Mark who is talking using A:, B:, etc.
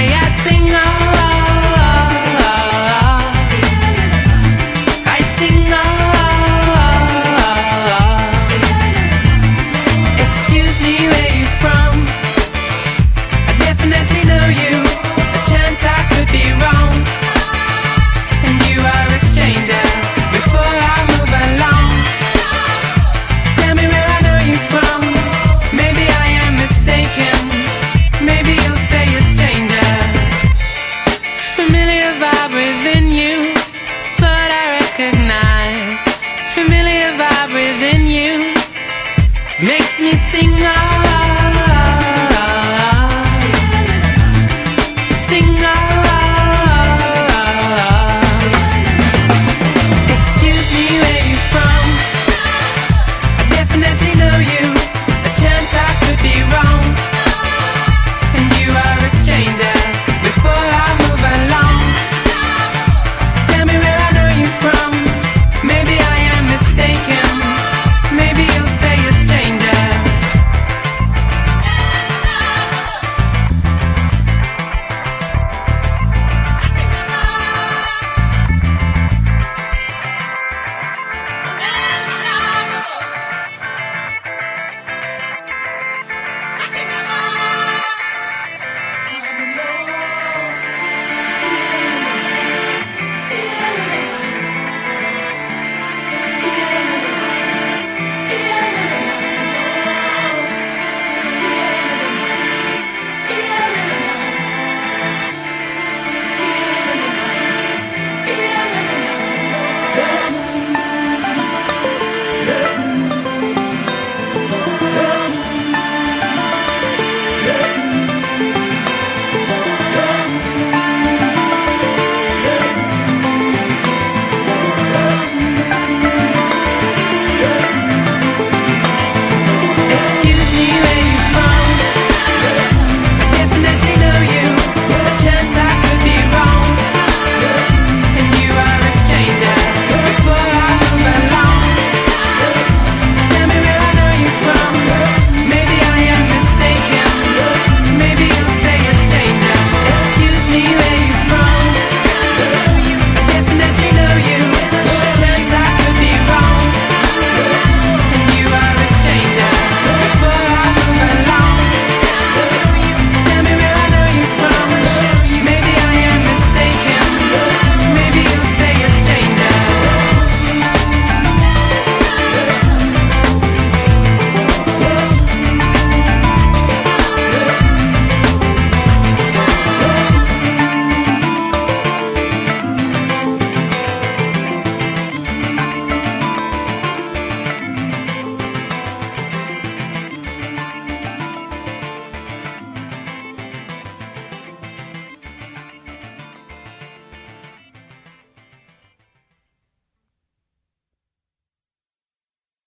A: I sing, oh, oh, oh. I sing, oh, oh, oh. Excuse me, where you from? I definitely know you. A chance I could be wrong, and you are a stranger. Before I move along, tell me where I know you from. Maybe I am mistaken. Maybe you'll stay a stranger. Familiar vibe within you, it's what I recognize. Familiar vibe within you makes me sing. Oh,